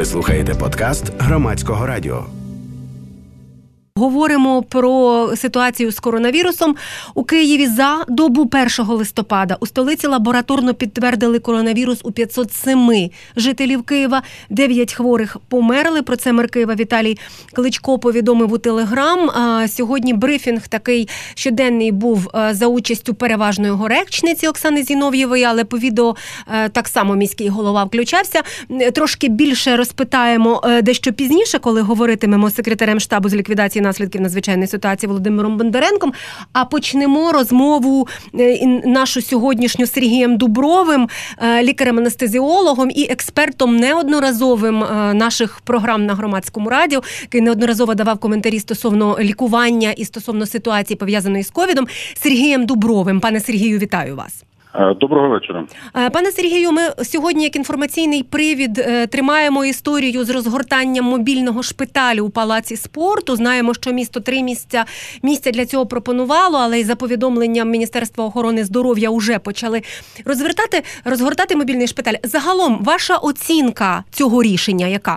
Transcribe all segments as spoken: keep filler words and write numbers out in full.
Ви слухаєте подкаст Громадського радіо. Говоримо про ситуацію з коронавірусом. У Києві за добу першого листопада у столиці лабораторно підтвердили коронавірус у п'ятсот сім жителів Києва. Дев'ять хворих померли. Про це мер Києва Віталій Кличко повідомив у Телеграм. А сьогодні брифінг такий щоденний був за участю переважної його речниці Оксани Зінов'євої, але по відео так само міський голова включався. Трошки більше розпитаємо дещо пізніше, коли говоритимемо з секретарем штабу з ліквідації наслідків надзвичайної ситуації Володимиром Бондаренком, а почнемо розмову нашу сьогоднішню з Сергієм Дубровим, лікарем-анестезіологом і експертом неодноразовим наших програм на Громадському радіо, який неодноразово давав коментарі стосовно лікування і стосовно ситуації, пов'язаної з ковідом, Сергієм Дубровим. Пане Сергію, вітаю вас. Доброго вечора. Пане Сергію, ми сьогодні як інформаційний привід тримаємо історію з розгортанням мобільного шпиталю у Палаці спорту. Знаємо, що місто три місця, місця для цього пропонувало, але й за повідомленням Міністерства охорони здоров'я вже почали розвертати, розгортати мобільний шпиталь. Загалом, ваша оцінка цього рішення яка?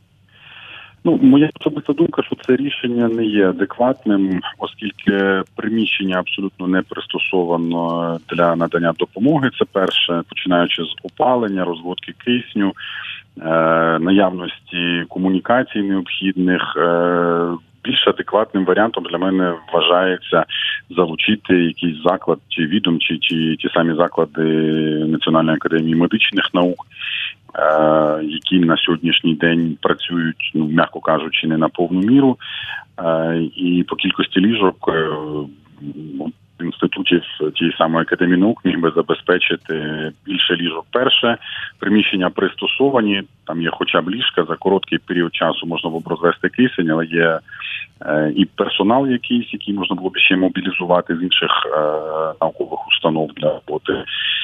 Ну, моя особиста думка, що це рішення не є адекватним, оскільки приміщення абсолютно не пристосовано для надання допомоги. Це перше, починаючи з опалення, розводки кисню, е, наявності комунікацій необхідних. Е, більш адекватним варіантом для мене вважається залучити якийсь заклад, чи відомчий, чи ті самі заклади Національної академії медичних наук, які на сьогоднішній день працюють, ну, м'яко кажучи, не на повну міру. І по кількості ліжок інститутів тієї самої академії наук міг би забезпечити більше ліжок. Перше, приміщення пристосовані, там є хоча б ліжка, за короткий період часу можна було б розвести кисень, але є е, і персонал якийсь, який можна було б ще мобілізувати з інших е, наукових установ для роботи.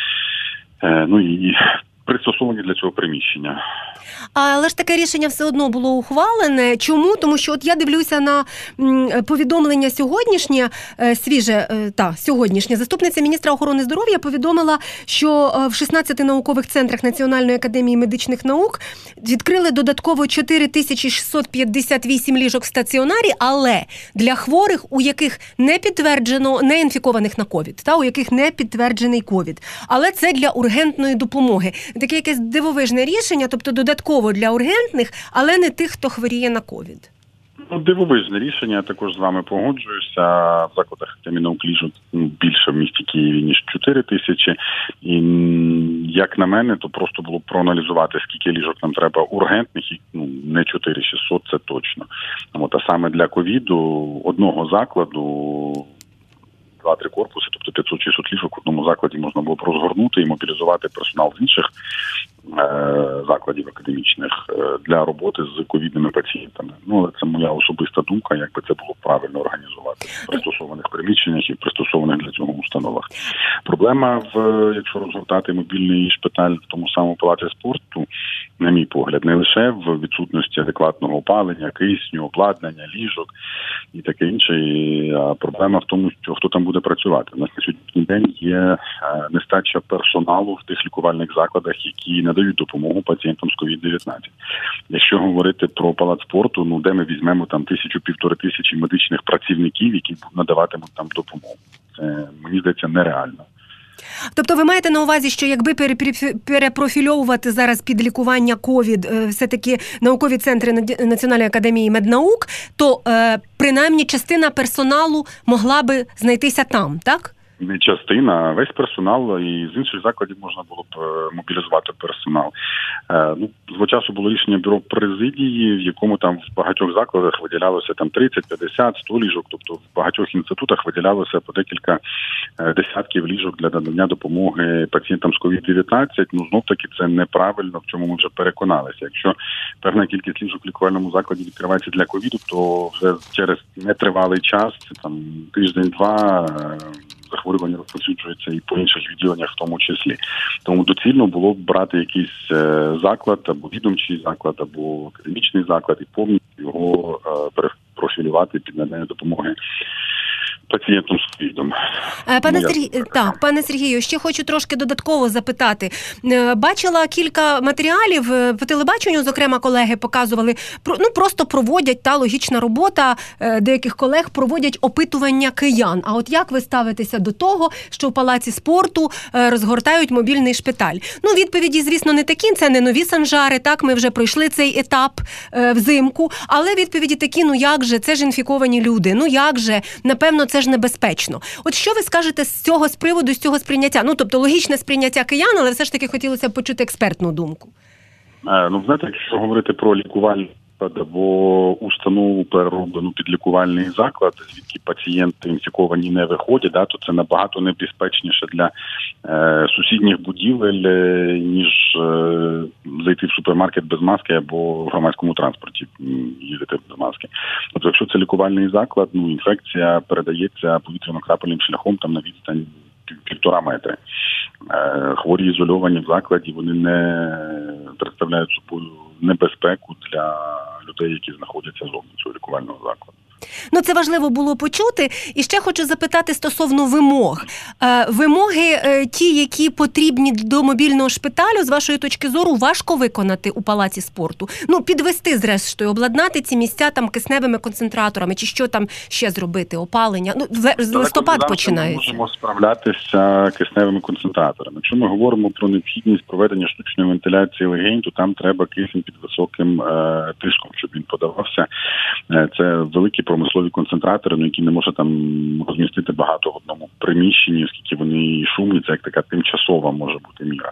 Е, ну і пристосовані для цього приміщення. Але ж таке рішення все одно було ухвалене. Чому? Тому що от я дивлюся на повідомлення сьогоднішнє, свіже, та, сьогоднішнє. Заступниця міністра охорони здоров'я повідомила, що в шістнадцяти наукових центрах Національної академії медичних наук відкрили додатково чотири тисячі шістсот п'ятдесят вісім ліжок в стаціонарі, але для хворих, у яких не підтверджено, не інфікованих на ковід, та, у яких не підтверджений ковід. Але це для ургентної допомоги. Таке якесь дивовижне рішення, тобто додатково для ургентних, але не тих, хто хворіє на ковід. Ну, дивовижне рішення, я також з вами погоджуюся. В закладах академії наук ліжок більше в місті Києві, ніж чотири тисячі. І, як на мене, то просто було б проаналізувати, скільки ліжок нам треба ургентних, і ну, не чотири тисячі шістсот, це точно. От, а саме для ковіду одного закладу два-три корпуси, тобто п'ятсот-шістсот ліжок в одному закладі можна було б розгорнути і мобілізувати персонал з інших е- закладів академічних е- для роботи з ковідними пацієнтами. Ну, але це моя особиста думка, як би це було правильно організувати в пристосованих приміщеннях і в пристосованих для цього установах. Проблема, в якщо розгортати мобільний шпиталь в тому самому Палаці спорту, на мій погляд, не лише в відсутності адекватного опалення, кисню, обладнання, ліжок і таке інше, а проблема в тому, що хто там буде працювати. У нас на сьогоднішній день є нестача персоналу в тих лікувальних закладах, які надають допомогу пацієнтам з ковід дев'ятнадцять. Якщо говорити про Палац спорту, ну де ми візьмемо там тисячу-півтори тисячі медичних працівників, які надаватимуть там допомогу. Це, мені здається, нереально. Тобто ви маєте на увазі, що якби перепрофільовувати зараз під лікування ковід все-таки наукові центри Національної академії меднаук, то е, принаймні частина персоналу могла би знайтися там, так? Не частина, а весь персонал, і з інших закладів можна було б мобілізувати персонал. Е, ну, свого часу було рішення бюро президії, в якому там в багатьох закладах виділялося там тридцять, п'ятдесят, сто ліжок, тобто в багатьох інститутах виділялося по декілька е, десятків ліжок для надання допомоги пацієнтам з ковід дев'ятнадцять. Ну, знов-таки це неправильно, в чому ми вже переконалися. Якщо певна кількість ліжок в лікувальному закладі відкривається для ковіду, то вже через нетривалий час, це там тиждень-два, е, захворювання розповсюджується і по інших відділеннях в тому числі. Тому доцільно було б брати якийсь заклад, або відомчий заклад, або академічний заклад і повністю його перепрофілювати під надання допомоги пацієнтом з ковідом. Пане Ну, Сергію, так, пане Сергію, ще хочу трошки додатково запитати. Бачила кілька матеріалів по телебаченню, зокрема, колеги показували, ну просто проводять, та логічна робота деяких колег, проводять опитування киян. А от як ви ставитеся до того, що в Палаці спорту розгортають мобільний шпиталь? Ну, відповіді, звісно, не такі, це не нові санжари, так, ми вже пройшли цей етап взимку, але відповіді такі, ну як же, це ж інфіковані люди, ну як же, напевно, це ж небезпечно. От що ви скажете з цього з приводу, з цього сприйняття? Ну, тобто, логічне сприйняття киян, але все ж таки хотілося б почути експертну думку. Е, ну, знаєте, якщо говорити про лікувальний заклад або установу, перероблену під лікувальний заклад, звідки пацієнти інфіковані не виходять, да, то це набагато небезпечніше для е, сусідніх будівель, е, ніж е, зайти в супермаркет без маски або в громадському транспорті їздити без маски. Тобто, якщо це лікувальний заклад, ну, інфекція передається повітряно-крапельним шляхом там на відстань півтора метри. Хворі ізольовані в закладі, вони не представляють собою небезпеку для людей, які знаходяться зовні цього лікувального закладу. Ну, це важливо було почути. І ще хочу запитати стосовно вимог. Е, вимоги е, ті, які потрібні до мобільного шпиталю, з вашої точки зору, важко виконати у Палаці спорту? Ну, підвести, зрештою, обладнати ці місця там кисневими концентраторами, чи що там ще зробити, опалення? Ну, з листопад починається. Ми можемо справлятися кисневими концентраторами. Якщо ми говоримо про необхідність проведення штучної вентиляції легень, то там треба кисень під високим е, тиском, щоб він подавався. Е, це великі промислові концентратори, ну, які не може там розмістити багато в одному приміщенні, оскільки вони шумні, це як така тимчасова може бути міра.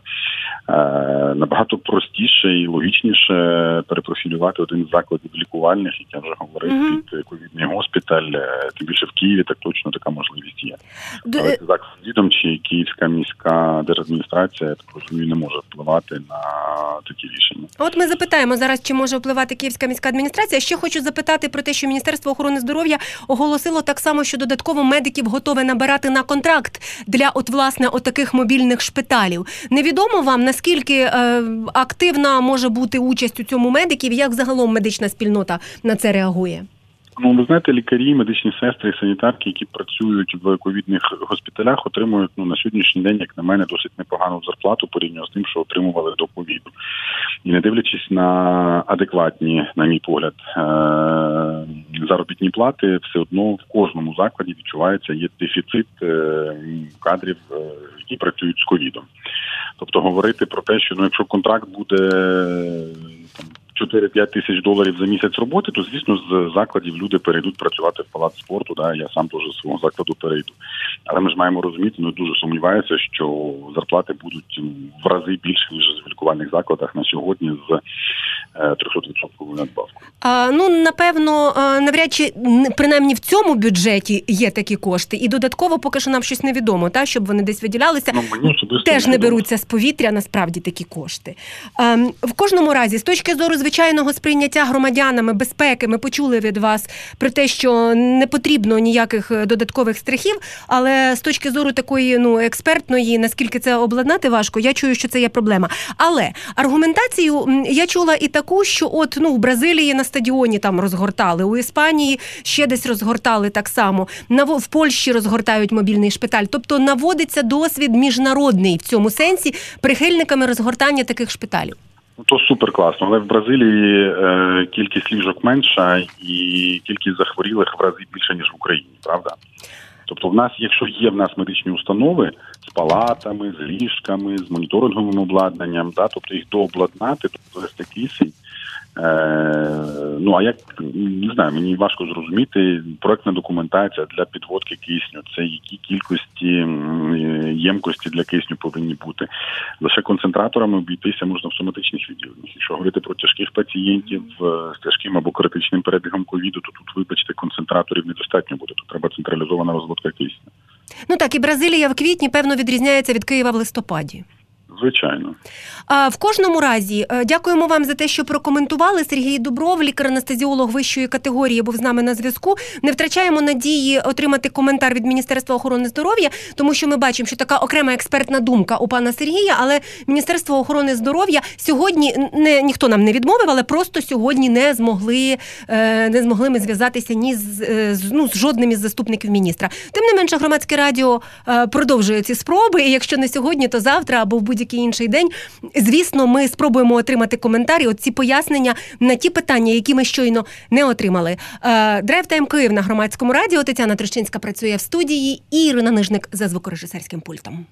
Е, набагато простіше і логічніше перепрофілювати один з закладів лікувальних, як я вже говорив, mm-hmm. під ковідний госпіталь, тим більше в Києві так точно така можливість є. Д... Але це заклад відомчий, Київська міська держадміністрація, я так розумію, не може впливати на такі рішення. От ми запитаємо зараз, чи може впливати Київська міська адміністрація. Ще хочу запитати про те, що Міністерство охорони здоров'я оголосило так само, що додатково медиків готове набирати на контракт для, от, власне, отаких мобільних шпиталів. Невідомо вам, наскільки е, активна може бути участь у цьому медиків і як загалом медична спільнота на це реагує? Ну, ви знаєте, лікарі, медичні сестри, санітарки, які працюють в ковідних госпіталях, отримують, ну, на сьогоднішній день, як на мене, досить непогану зарплату порівняно з тим, що отримували до ковіду. І не дивлячись на адекватні, на мій погляд, заробітні плати, все одно в кожному закладі відчувається, є дефіцит кадрів, які працюють з ковідом. Тобто говорити про те, що, ну, якщо контракт буде там чотири-п'ять тисяч доларів за місяць роботи, то, звісно, з закладів люди перейдуть працювати в Палац спорту, да, я сам теж з свого закладу перейду. Але ми ж маємо розуміти, ну, дуже сумніваюся, що зарплати будуть в рази більше, ніж в лікувальних закладах на сьогодні з триста відсотків надбавкою. А, ну, напевно, навряд чи, принаймні в цьому бюджеті є такі кошти. І додатково поки що нам щось невідомо, та, щоб вони десь виділялися. Ну, мені теж не беруться з повітря, насправді, такі кошти. А, в кожному разі, з точки зору звичайного сприйняття громадянами безпеки, ми почули від вас про те, що не потрібно ніяких додаткових страхів, але з точки зору такої, ну, експертної, наскільки це обладнати важко, я чую, що це є проблема. Але аргументацію я чула і таку, що от, ну, в Бразилії на стадіоні там розгортали, у Іспанії ще десь розгортали так само, в Польщі розгортають мобільний шпиталь. Тобто наводиться досвід міжнародний в цьому сенсі прихильниками розгортання таких шпиталів. То супер класно, але в Бразилії е, кількість ліжок менша і кількість захворілих в рази більше, ніж в Україні, правда? Тобто в нас, якщо є в нас медичні установи з палатами, з ліжками, з моніторинговим обладнанням, да, тобто їх дообладнати, тобто вести кисень, е, ну а як, не знаю, мені важко зрозуміти, проектна документація для підводки кисню, це які кількості ємкості для кисню повинні бути. Лише концентраторами обійтися можна в соматичних відділеннях. Якщо говорити про тяжких пацієнтів з тяжким або критичним перебігом ковіду, то тут, вибачте, концентраторів недостатньо буде. Тут треба централізована розводка кисню. Ну так, і Бразилія в квітні, певно, відрізняється від Києва в листопаді. Звичайно. А, в кожному разі, дякуємо вам за те, що прокоментували. Сергій Дубров, лікар-анестезіолог вищої категорії, був з нами на зв'язку. Не втрачаємо надії отримати коментар від Міністерства охорони здоров'я, тому що ми бачимо, що така окрема експертна думка у пана Сергія, але Міністерство охорони здоров'я сьогодні, не, ніхто нам не відмовив, але просто сьогодні не змогли, не змогли ми зв'язатися ні з, ну, з жодним із заступників міністра. Тим не менше, Громадське радіо продовжує ці спроби, і якщо не сьогодні, то завтра або в будь-який інший день, звісно, ми спробуємо отримати коментарі, оці пояснення на ті питання, які ми щойно не отримали. Драйв Тайм Київ на Громадському радіо. Тетяна Трощинська працює в студії і Ірина Нижник за звукорежисерським пультом.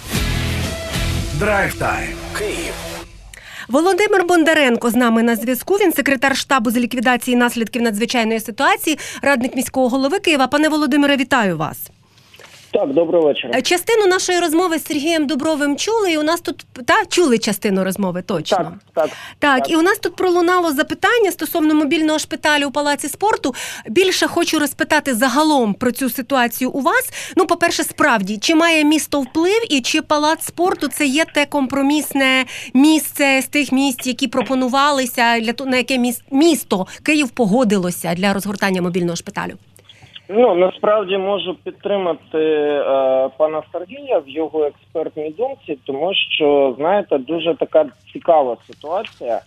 Драйв Тайм Київ. Володимир Бондаренко з нами на зв'язку. Він секретар штабу з ліквідації наслідків надзвичайної ситуації, радник міського голови Києва. Пане Володимире, вітаю вас. Так, доброго вечора. Частину нашої розмови з Сергієм Дубровим чули, і у нас тут, та, чули частину розмови, точно. Так, так. Так, так. І у нас тут пролунало запитання стосовно мобільного шпиталю у Палаці спорту. Більше хочу розпитати загалом про цю ситуацію у вас. Ну, по-перше, справді, чи має місто вплив і чи Палац спорту – це є те компромісне місце з тих місць, які пропонувалися, для того, на яке місто Київ погодилося для розгортання мобільного шпиталю? Ну, насправді можу підтримати е, пана Сергія в його експертній думці, тому що, знаєте, дуже така цікава ситуація.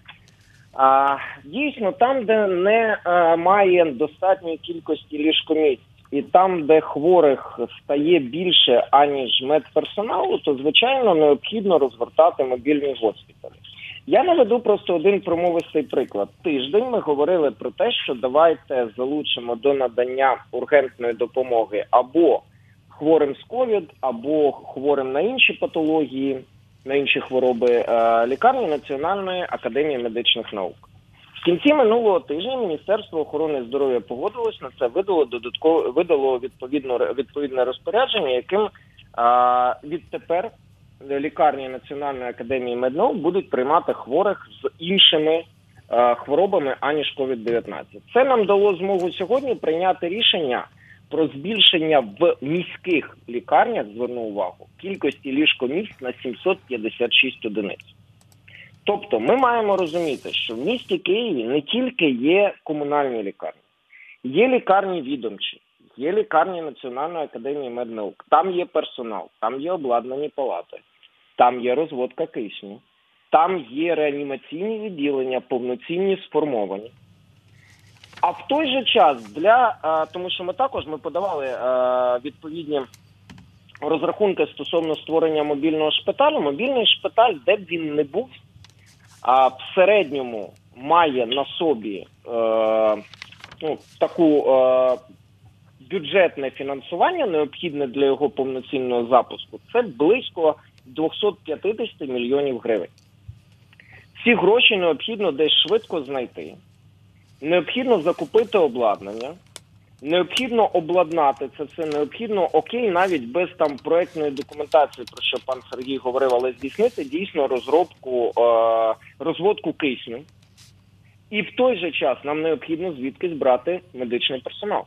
А, дійсно, там, де не е, має достатньої кількості ліжкомісць, і там, де хворих стає більше, аніж медперсоналу, то, звичайно, необхідно розгортати мобільні госпіталі. Я наведу просто один промовистий приклад. Тиждень ми говорили про те, що давайте залучимо до надання ургентної допомоги або хворим з ковід, або хворим на інші патології, на інші хвороби лікарні Національної академії медичних наук. В кінці минулого тижня Міністерство охорони здоров'я погодилось на це, видало додатково видало відповідно відповідне розпорядження, яким а, відтепер лікарні Національної академії меднаук будуть приймати хворих з іншими е, хворобами, аніж ковід дев'ятнадцять. Це нам дало змогу сьогодні прийняти рішення про збільшення в міських лікарнях, зверну увагу, кількості ліжкомісць на сімсот п'ятдесят шість одиниць. Тобто ми маємо розуміти, що в місті Києві не тільки є комунальні лікарні, є лікарні відомчі, є лікарні Національної академії меднаук, там є персонал, там є обладнані палати, там є розводка кисню, там є реанімаційні відділення, повноцінні, сформовані. А в той же час, для, тому що ми також ми подавали відповідні розрахунки стосовно створення мобільного шпиталю, мобільний шпиталь, де б він не був, в середньому має на собі ну, таку бюджетне фінансування, необхідне для його повноцінного запуску, це близько двісті п'ятдесят мільйонів гривень. Ці гроші необхідно десь швидко знайти, необхідно закупити обладнання, необхідно обладнати це все, необхідно, окей, навіть без там проектної документації, про що пан Сергій говорив, але здійснити дійсно розробку, е- розводку кисню. І в той же час нам необхідно звідкись брати медичний персонал.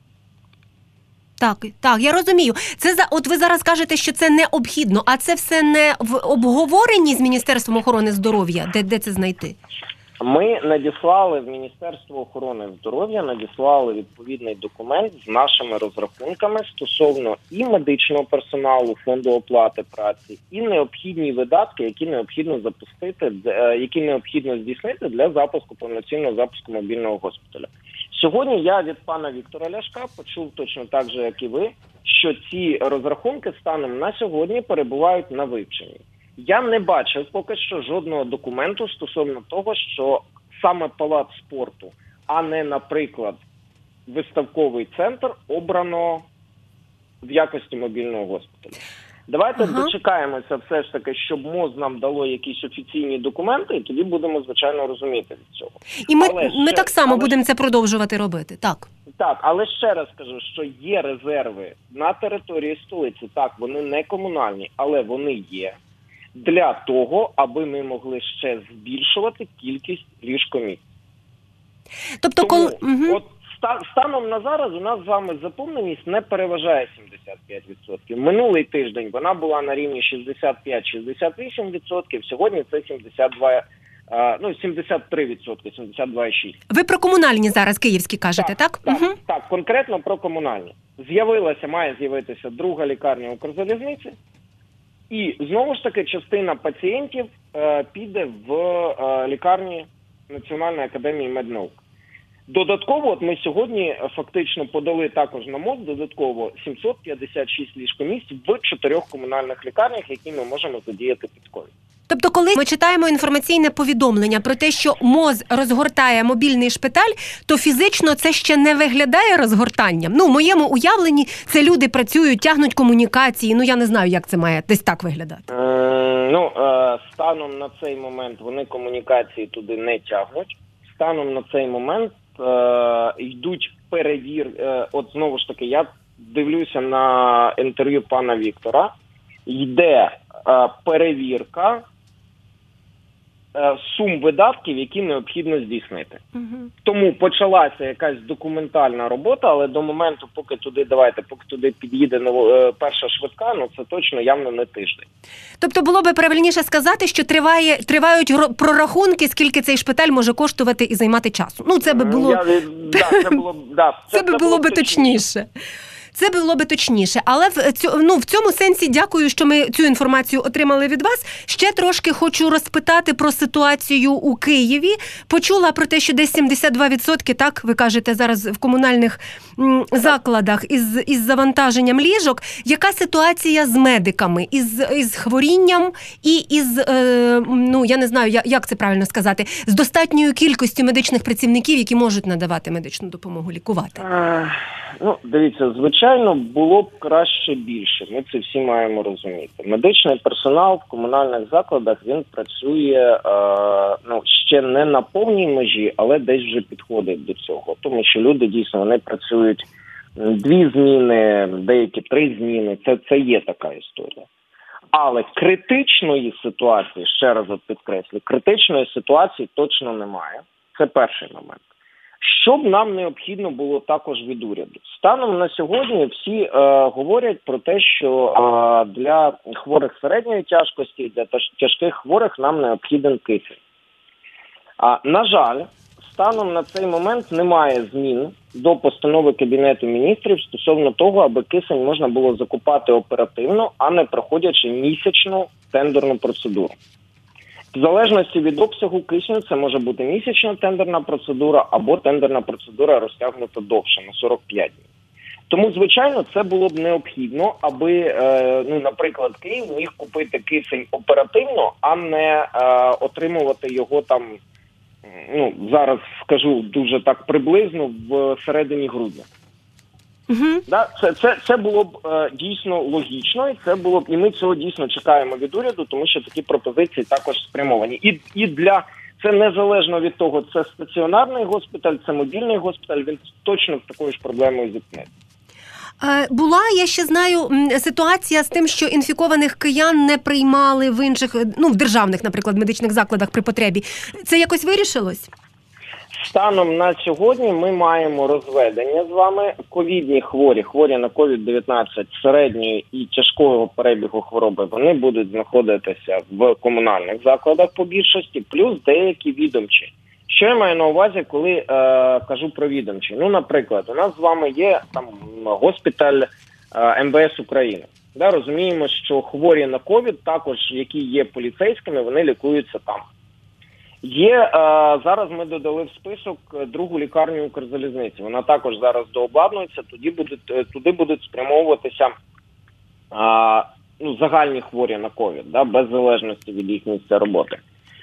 Так, так, я розумію. Це за от ви зараз кажете, що це необхідно, а це все не в обговоренні з Міністерством охорони здоров'я, де, де це знайти? Ми надіслали в Міністерство охорони здоров'я, надіслали відповідний документ з нашими розрахунками стосовно і медичного персоналу, фонду оплати праці, і необхідні видатки, які необхідно запустити, які необхідно здійснити для запуску, повноцінного запуску мобільного госпіталя. Сьогодні я від пана Віктора Ляшка почув точно так же, як і ви, що ці розрахунки станом на сьогодні перебувають на вивченні. Я не бачив поки що жодного документу стосовно того, що саме Палац спорту, а не, наприклад, виставковий центр обрано в якості мобільного госпіталю. Давайте ага. дочекаємося все ж таки, щоб МОЗ нам дало якісь офіційні документи, і тоді будемо, звичайно, розуміти від цього. І ми, але ми ще, так само але... будемо це продовжувати робити, так. Так, але ще раз кажу, що є резерви на території столиці, так, вони не комунальні, але вони є. Для того, аби ми могли ще збільшувати кількість ліжкомісць. Тобто, Тому, коли... Угу. от станом на зараз у нас з вами заповненість не переважає сімдесят п'ять відсотків. Минулий тиждень вона була на рівні шістдесят п'ять - шістдесят вісім відсотків, сьогодні це сімдесят два, ну, сімдесят три відсотки, сімдесят два цілих шість десятих. Ви про комунальні зараз київські кажете, так? Так, угу. так, конкретно про комунальні. З'явилася, має з'явитися друга лікарня Укрзалізниці, і знову ж таки частина пацієнтів е, піде в е, лікарні Національної академії меднаук. Додатково, от ми сьогодні фактично подали також на МОЗ додатково сімсот п'ятдесят шість ліжкомісць в чотирьох комунальних лікарнях, які ми можемо задіяти під ковід. Тобто, коли ми читаємо інформаційне повідомлення про те, що МОЗ розгортає мобільний шпиталь, то фізично це ще не виглядає розгортанням. Ну, в моєму уявленні це люди працюють, тягнуть комунікації. Ну, я не знаю, як це має десь так виглядати. Е, ну, е, станом на цей момент вони комунікації туди не тягнуть. Станом на цей момент е, йдуть перевір. Е, от знову ж таки, я дивлюся на інтерв'ю пана Віктора. Йде е, перевірка сум видатків, які необхідно здійснити. Угу. Тому почалася якась документальна робота, але до моменту, поки туди, давайте, поки туди під'їде е, перша швидка, ну це точно явно не тиждень. Тобто було би правильніше сказати, що триває, тривають прорахунки, скільки цей шпиталь може коштувати і займати часу. Ну, це би було... Я, да, це було, да, це, це би було би точніше. Це було би точніше, але в цю, ну, в цьому сенсі дякую, що ми цю інформацію отримали від вас. Ще трошки хочу розпитати про ситуацію у Києві. Почула про те, що десь сімдесят два відсотки, так, ви кажете, зараз в комунальних м, закладах із, із завантаженням ліжок. Яка ситуація з медиками, із, із хворінням і із, е, ну, я не знаю, як це правильно сказати, з достатньою кількістю медичних працівників, які можуть надавати медичну допомогу, лікувати? Ну, дивіться, звичайно, було б краще більше. Ми це всі маємо розуміти. Медичний персонал в комунальних закладах, він працює е, ну, ще не на повній межі, але десь вже підходить до цього. Тому що люди, дійсно, вони працюють дві зміни, деякі три зміни. Це, це є така історія. Але критичної ситуації, ще раз підкреслю, критичної ситуації точно немає. Це перший момент. Що б нам необхідно було також від уряду? Станом на сьогодні всі е, говорять про те, що е, для хворих середньої тяжкості, для тяжких хворих нам необхіден кисень. А, на жаль, станом на цей момент немає змін до постанови Кабінету міністрів стосовно того, аби кисень можна було закупати оперативно, а не проходячи місячну тендерну процедуру. В залежності від обсягу кисню це може бути місячна тендерна процедура або тендерна процедура розтягнута довше, на сорок п'ять днів. Тому, звичайно, це було б необхідно, аби, е, ну, наприклад, Київ міг купити кисень оперативно, а не е, отримувати його там, ну, зараз скажу дуже так приблизно, в середині грудня. Угу. Да, це, це, це було б е, дійсно логічно, і це було б, і ми цього дійсно чекаємо від уряду, тому що такі пропозиції також спрямовані. І, і для, це незалежно від того, це стаціонарний госпіталь, це мобільний госпіталь, він точно з такою ж проблемою зіткнеться. Була, я ще знаю, ситуація з тим, що інфікованих киян не приймали в інших, ну, в державних, наприклад, медичних закладах при потребі. Це якось вирішилось? Станом на сьогодні ми маємо розведення з вами. Ковідні хворі, хворі на ковід дев'ятнадцять середньої і тяжкого перебігу хвороби, вони будуть знаходитися в комунальних закладах по більшості, плюс деякі відомчі. Що я маю на увазі, коли е, кажу про відомчі? Ну, наприклад, у нас з вами є там госпіталь е, ем ве ес України. Да, розуміємо, що хворі на ковід, також які є поліцейськими, вони лікуються там. Є, е, зараз ми додали в список другу лікарню Укрзалізниці. Вона також зараз дообладнується, тоді будуть, туди будуть спрямовуватися е, ну, загальні хворі на ковід, да, без залежності від їх місця роботи.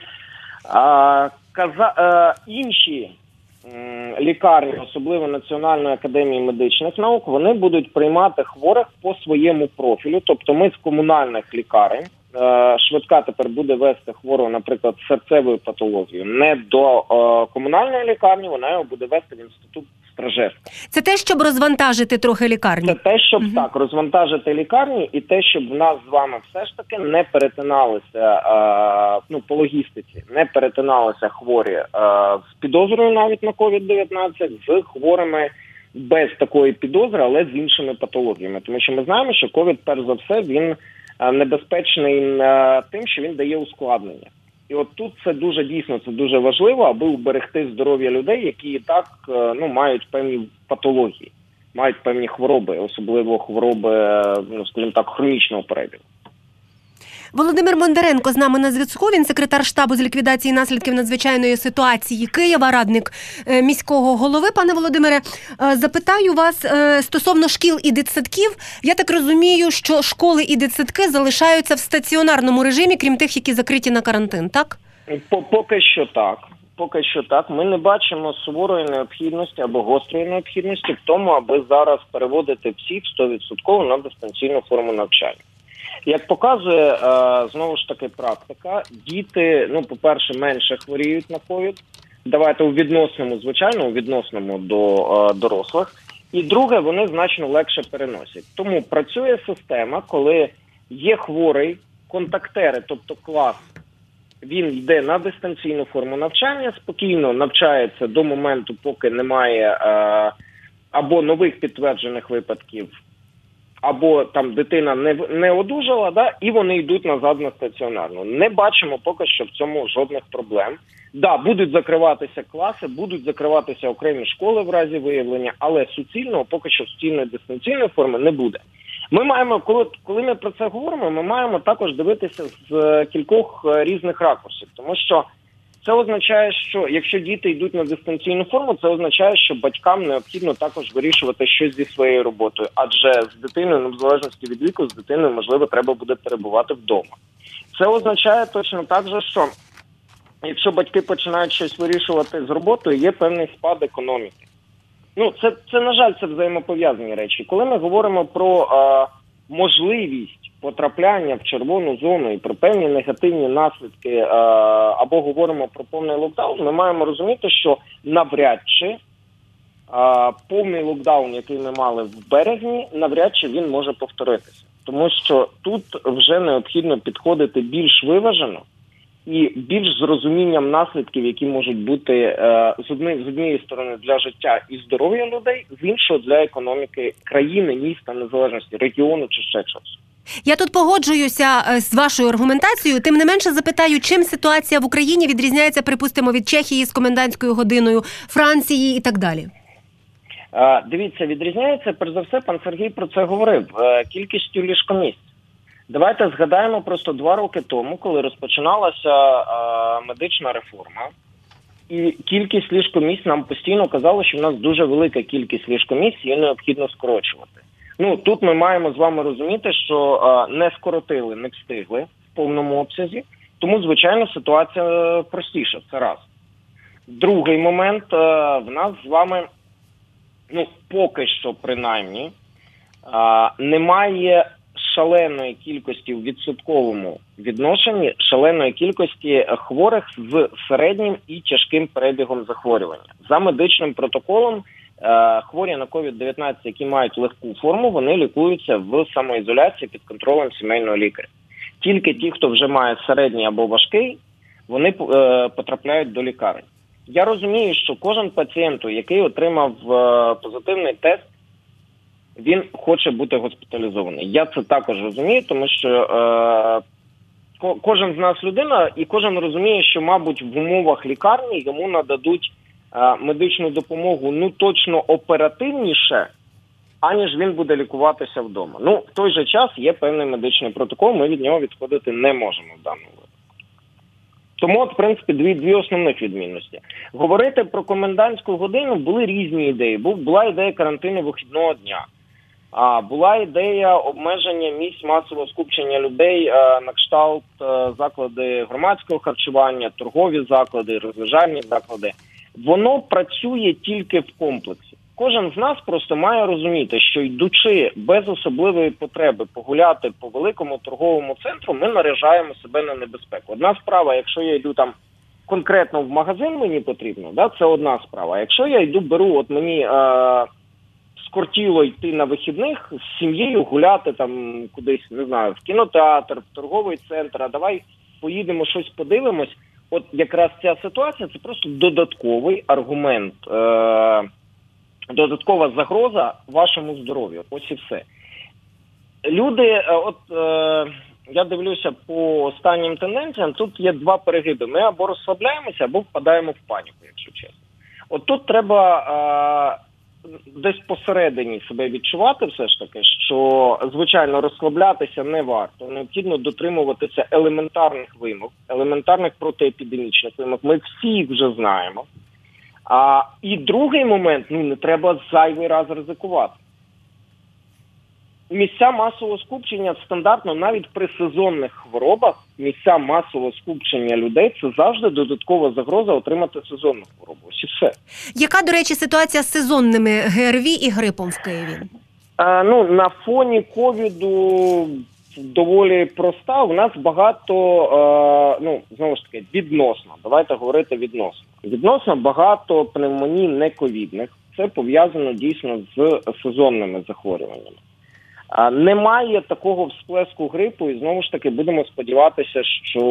Е, каза, е, інші е, лікарні, особливо Національної академії медичних наук, вони будуть приймати хворих по своєму профілю. Тобто ми з комунальних лікарень, швидка тепер буде вести хворого, наприклад, серцевою патологією не до е, комунальної лікарні, вона його буде вести в інститут Стражевська. Це те, щоб розвантажити трохи лікарні? Це те, щоб угу. так, розвантажити лікарні і те, щоб в нас з вами все ж таки не перетиналися, а, ну, по логістиці, не перетиналися хворі а, з підозрою навіть на ковід дев'ятнадцять, з хворими без такої підозри, але з іншими патологіями. Тому що ми знаємо, що ковід, перш за все, він небезпечний тим, що він дає ускладнення. І от тут це дуже дійсно, це дуже важливо, аби уберегти здоров'я людей, які і так, ну, мають певні патології, мають певні хвороби, особливо хвороби, ну, скажімо так, хронічного перебігу. Володимир Бондаренко з нами на зв'язку. Він секретар штабу з ліквідації наслідків надзвичайної ситуації Києва, радник міського голови. Пане Володимире, запитаю вас стосовно шкіл і дитсадків. Я так розумію, що школи і дитсадки залишаються в стаціонарному режимі, крім тих, які закриті на карантин, так? Поки що так. Поки що так. Ми не бачимо суворої необхідності або гострої необхідності в тому, аби зараз переводити всіх сто відсотків на дистанційну форму навчання. Як показує, знову ж таки, практика, діти, ну, по-перше, менше хворіють на ковід. Давайте у відносному, звичайно, у відносному до дорослих. І друге, вони значно легше переносять. Тому працює система, коли є хворий, контактери, тобто клас, він йде на дистанційну форму навчання, спокійно навчається до моменту, поки немає або нових підтверджених випадків, або там дитина не, не одужала, да, і вони йдуть назад на стаціонарну. Не бачимо поки що в цьому жодних проблем. Да, будуть закриватися класи, будуть закриватися окремі школи в разі виявлення, але суцільного поки що суцільної дистанційної форми не буде. Ми маємо, коли, коли ми про це говоримо, ми маємо також дивитися з кількох різних ракурсів, тому що це означає, що якщо діти йдуть на дистанційну форму, це означає, що батькам необхідно також вирішувати щось зі своєю роботою. Адже з дитиною, ну, в залежності від віку, з дитиною, можливо, треба буде перебувати вдома. Це означає точно так же, що якщо батьки починають щось вирішувати з роботою, є певний спад економіки. Ну, це, це на жаль, це взаємопов'язані речі. Коли ми говоримо про а, можливість потрапляння в червону зону і про певні негативні наслідки, а, або говоримо про повний локдаун, ми маємо розуміти, що навряд чи а, повний локдаун, який ми мали в березні, навряд чи він може повторитися. Тому що тут вже необхідно підходити більш виважено і більш з розумінням наслідків, які можуть бути е, з, одні, з однієї сторони для життя і здоров'я людей, з іншого для економіки країни, міста, незалежності, регіону чи ще чогось. Я тут погоджуюся з вашою аргументацією, тим не менше запитаю, чим ситуація в Україні відрізняється, припустимо, від Чехії з комендантською годиною, Франції і так далі? Е, дивіться, відрізняється, перш за все, пан Сергій про це говорив, е, кількістю ліжкомісць. Давайте згадаємо просто два роки тому, коли розпочиналася е, медична реформа, і кількість ліжкомісць нам постійно казали, що в нас дуже велика кількість ліжкомісць, і її необхідно скорочувати. Ну, тут ми маємо з вами розуміти, що е, не скоротили, не встигли в повному обсязі, тому, звичайно, ситуація простіша, це раз. Другий момент, е, в нас з вами, ну, поки що, принаймні, е, немає шаленої кількості в відсотковому відношенні, шаленої кількості хворих з середнім і тяжким перебігом захворювання. За медичним протоколом хворі на ковід дев'ятнадцять, які мають легку форму, вони лікуються в самоізоляції під контролем сімейного лікаря. Тільки ті, хто вже має середній або важкий, вони потрапляють до лікарень. Я розумію, що кожен пацієнт, який отримав позитивний тест, він хоче бути госпіталізований. Я це також розумію, тому що е, кожен з нас людина, і кожен розуміє, що, мабуть, в умовах лікарні йому нададуть е, медичну допомогу, ну, точно оперативніше, аніж він буде лікуватися вдома. Ну, в той же час є певний медичний протокол, ми від нього відходити не можемо в даному випадку. Тому, от, в принципі, дві, дві основних відмінності. Говорити про комендантську годину були різні ідеї. Був, була ідея карантину вихідного дня. А була ідея обмеження місць масового скупчення людей а, на кшталт а, заклади громадського харчування, торгові заклади, розважальні заклади. Воно працює тільки в комплексі. Кожен з нас просто має розуміти, що йдучи без особливої потреби погуляти по великому торговому центру, ми наражаємо себе на небезпеку. Одна справа, якщо я йду там конкретно в магазин мені потрібно, да, це одна справа. А якщо я йду, беру, от мені е, скортіло йти на вихідних з сім'єю гуляти там кудись, не знаю, в кінотеатр, в торговий центр, а давай поїдемо щось подивимось. От якраз ця ситуація – це просто додатковий аргумент, е, додаткова загроза вашому здоров'ю. Ось і все. Люди, е, от е, я дивлюся по останнім тенденціям, тут є два перегиби. Ми або розслабляємося, або впадаємо в паніку, якщо чесно. От тут треба е, десь посередині себе відчувати все ж таки, що, звичайно, розслаблятися не варто. Необхідно дотримуватися елементарних вимог, елементарних протиепідемічних вимог. Ми всі їх вже знаємо. А, і другий момент, ну, не треба зайвий раз ризикувати. Місця масового скупчення стандартно, навіть при сезонних хворобах, місця масового скупчення людей – це завжди додаткова загроза отримати сезонну хворобу. Ось і все. Яка, до речі, ситуація з сезонними ГРВІ і грипом в Києві? А, ну, на фоні ковіду доволі проста. У нас багато, а, ну, знову ж таки, відносно. Давайте говорити відносно. Відносно багато пневмоній нековідних. Це пов'язано дійсно з сезонними захворюваннями. А, немає такого всплеску грипу, і знову ж таки будемо сподіватися, що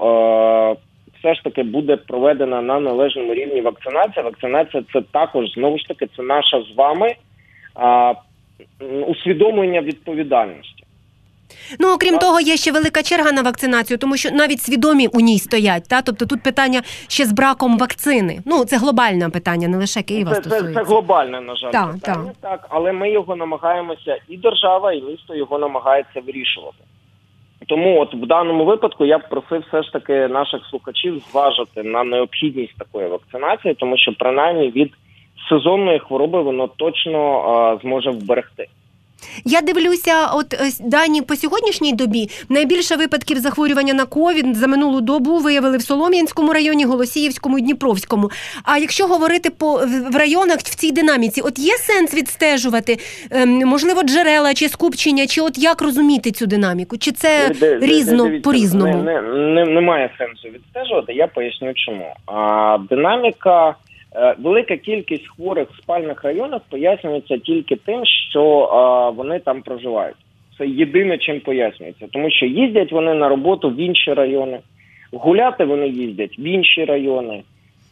е, все ж таки буде проведена на належному рівні вакцинація. Вакцинація – це також, знову ж таки, це наша з вами е, усвідомлення відповідальності. Ну, окрім того, є ще велика черга на вакцинацію, тому що навіть свідомі у ній стоять. Та? Тобто тут питання ще з браком вакцини. Ну, це глобальне питання, не лише Києва це, стосується. Це, це глобальне, на жаль, так, питання, так. так, але ми його намагаємося, і держава, і місто його намагається вирішувати. Тому от в даному випадку я б просив все ж таки наших слухачів зважити на необхідність такої вакцинації, тому що принаймні від сезонної хвороби воно точно а, зможе вберегти. Я дивлюся, от дані по сьогоднішній добі. Найбільше випадків захворювання на ковід за минулу добу виявили в Солом'янському районі, Голосіївському і Дніпровському. А якщо говорити по в районах в цій динаміці, от є сенс відстежувати, ем, можливо, джерела чи скупчення, чи от як розуміти цю динаміку? Чи це де, різно, дивіться, по-різному? Не, не, не, немає сенсу відстежувати, я поясню чому. А, динаміка... Велика кількість хворих в спальних районах пояснюється тільки тим, що а, вони там проживають. Це єдине, чим пояснюється. Тому що їздять вони на роботу в інші райони, гуляти вони їздять в інші райони.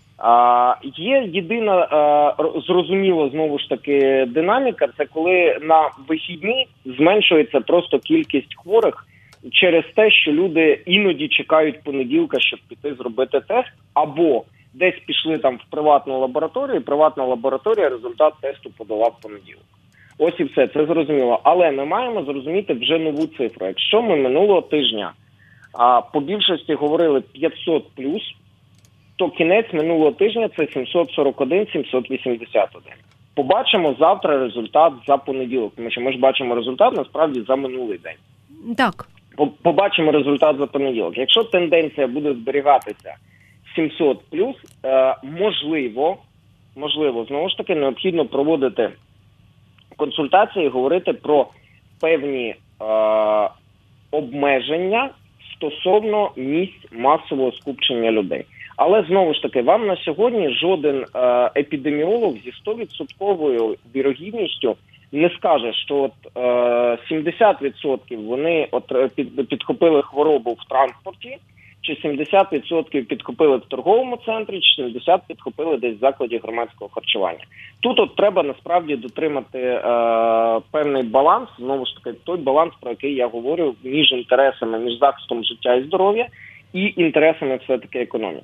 А, є єдина, а, зрозуміло, знову ж таки, динаміка, це коли на вихідні зменшується просто кількість хворих через те, що люди іноді чекають понеділка, щоб піти зробити тест, або десь пішли там в приватну лабораторію, і приватна лабораторія результат тесту подала в понеділок. Ось і все, це зрозуміло. Але ми маємо зрозуміти вже нову цифру. Якщо ми минулого тижня а, по більшості говорили п'ятсот плюс, то кінець минулого тижня це сімсот сорок один - сімсот вісімдесят один. Побачимо завтра результат за понеділок, тому що ми ж бачимо результат насправді за минулий день. Так. Побачимо результат за понеділок. Якщо тенденція буде зберігатися сімсот плюс, е, можливо, можливо, знову ж таки, необхідно проводити консультації і говорити про певні е, обмеження стосовно місць масового скупчення людей. Але, знову ж таки, вам на сьогодні жоден е, епідеміолог зі сто відсотків вірогідністю не скаже, що от е, сімдесят відсотків вони от, під, підхопили хворобу в транспорті, чи сімдесят відсотків підхопили в торговому центрі, чи сімдесят відсотків підхопили десь в закладі громадського харчування. Тут от треба насправді дотримати е, певний баланс, знову ж таки, той баланс, про який я говорю, між інтересами, між захистом життя і здоров'я і інтересами все-таки економіки.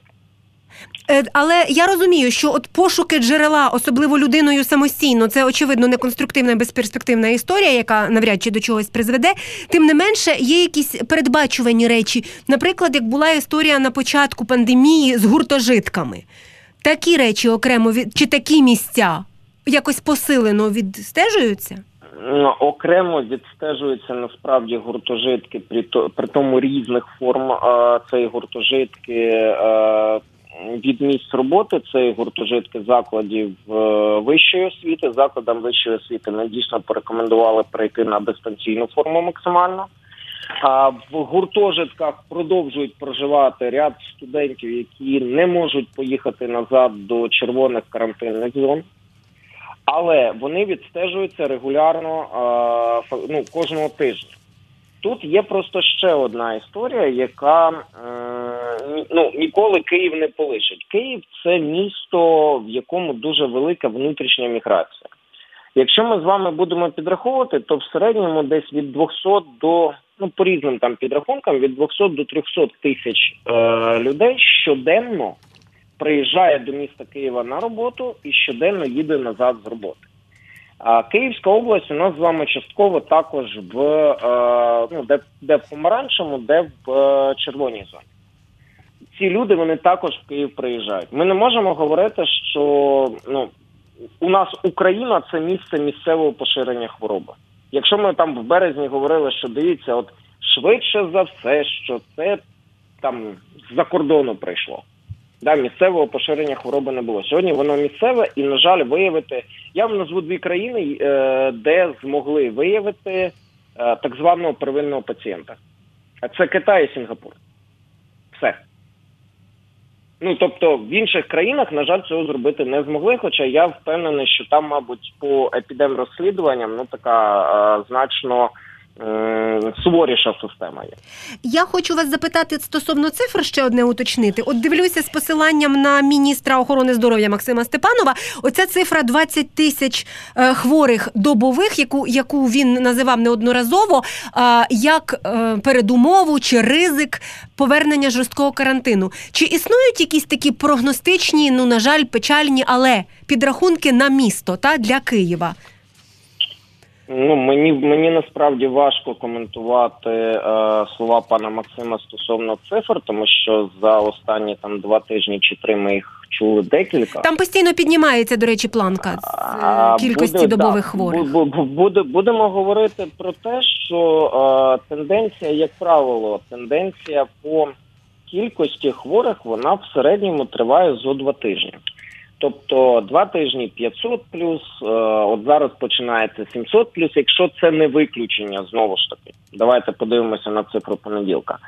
Але я розумію, що от пошуки джерела, особливо людиною самостійно, це, очевидно, не конструктивна, безперспективна історія, яка навряд чи до чогось призведе. Тим не менше, є якісь передбачувані речі. Наприклад, як була історія на початку пандемії з гуртожитками. Такі речі окремо, чи такі місця якось посилено відстежуються? Окремо відстежуються насправді гуртожитки, при, то, при тому різних форм а, це гуртожитки а, від місць роботи, це гуртожитки закладів а, вищої освіти. Закладам вищої освіти ми дійсно порекомендували перейти на дистанційну форму максимально. А в гуртожитках продовжують проживати ряд студентів, які не можуть поїхати назад до червоних карантинних зон. Але вони відстежуються регулярно, ну, кожного тижня. Тут є просто ще одна історія, яка ну, ніколи Київ не полишить. Київ – це місто, в якому дуже велика внутрішня міграція. Якщо ми з вами будемо підраховувати, то в середньому десь від двохсот до, ну, по різним там підрахункам, від двохсот до трьохсот тисяч е, людей щоденно приїжджає до міста Києва на роботу і щоденно їде назад з роботи. А Київська область у нас з вами частково також в, е, ну, де, де в помаранчевому, де в е, червоній зоні. Ці люди, вони також в Київ приїжджають. Ми не можемо говорити, що, ну, у нас Україна – це місце місцевого поширення хвороби. Якщо ми там в березні говорили, що дивіться, от швидше за все, що це там з-за кордону прийшло. Да, місцевого поширення хвороби не було. Сьогодні воно місцеве і, на жаль, виявити... Я вам назву дві країни, де змогли виявити так званого первинного пацієнта. Це Китай і Сінгапур. Все. Ну, тобто, в інших країнах, на жаль, цього зробити не змогли, хоча я впевнений, що там, мабуть, по епідемрозслідуванням, ну, така а, значно е, суворіша система є. Я хочу вас запитати стосовно цифр ще одне уточнити. От дивлюся з посиланням на міністра охорони здоров'я Максима Степанова. Оця цифра двадцять тисяч е, хворих добових, яку, яку він називав неодноразово, е, як е, передумову чи ризик повернення жорсткого карантину. Чи існують якісь такі прогностичні, ну, на жаль, печальні, але підрахунки на місто, та, для Києва? Ну, мені, мені насправді важко коментувати е, слова пана Максима стосовно цифр, тому що за останні там два тижні чи три ми їх чули декілька. Там постійно піднімається, до речі, планка з а, кількості буде, добових да, хворих. Буде, будемо говорити про те, що е, тенденція, як правило, тенденція по кількості хворих, вона в середньому триває зо два тижні. Тобто два тижні п'ятсот плюс, е, от зараз починається сімсот плюс, якщо це не виключення, знову ж таки. Давайте подивимося на цифру понеділка.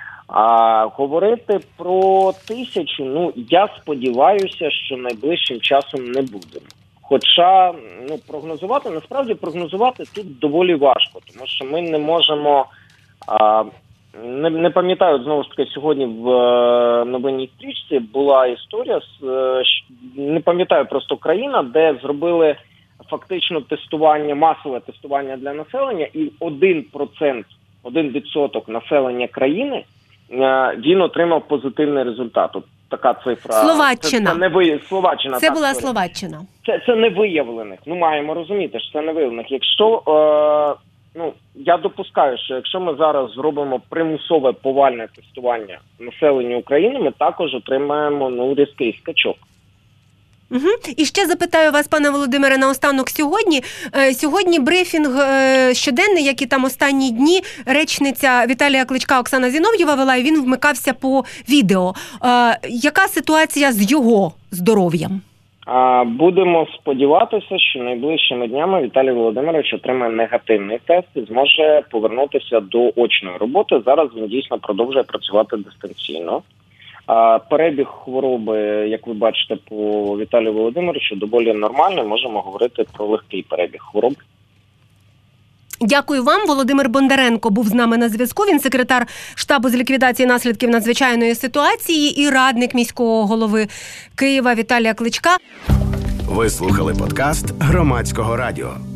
А говорити про тисячу, ну, я сподіваюся, що найближчим часом не будемо. Хоча, ну, прогнозувати, насправді прогнозувати тут доволі важко, тому що ми не можемо... А, Не, не пам'ятаю, знову ж таки, сьогодні в е, новинній стрічці була історія, з, е, не пам'ятаю просто країна, де зробили фактично тестування, масове тестування для населення, і один процент, один відсоток населення країни, е, він отримав позитивний результат. От така цифра. Словаччина. Це, це, не ви... Словаччина, це так, була це, Словаччина. Це, це не виявлених. Ну, маємо розуміти, що це не виявлених. Якщо... Е, Ну, я допускаю, що якщо ми зараз зробимо примусове повальне тестування населення України, ми також отримаємо, ну, різкий скачок. Угу. І ще запитаю вас, пане Володимире, наостанок сьогодні. Е, сьогодні брифінг е, щоденний, як і там останні дні, речниця Віталія Кличка Оксана Зінов'єва вела, і він вмикався по відео. Е, яка ситуація з його здоров'ям? Будемо сподіватися, що найближчими днями Віталій Володимирович отримає негативний тест і зможе повернутися до очної роботи. Зараз він дійсно продовжує працювати дистанційно. Перебіг хвороби, як ви бачите, по Віталію Володимировичу доволі нормальний. Можемо говорити про легкий перебіг хвороби. Дякую вам. Володимир Бондаренко був з нами на зв'язку. Він секретар штабу з ліквідації наслідків надзвичайної ситуації і радник міського голови Києва Віталія Кличка. Ви слухали подкаст Громадського радіо.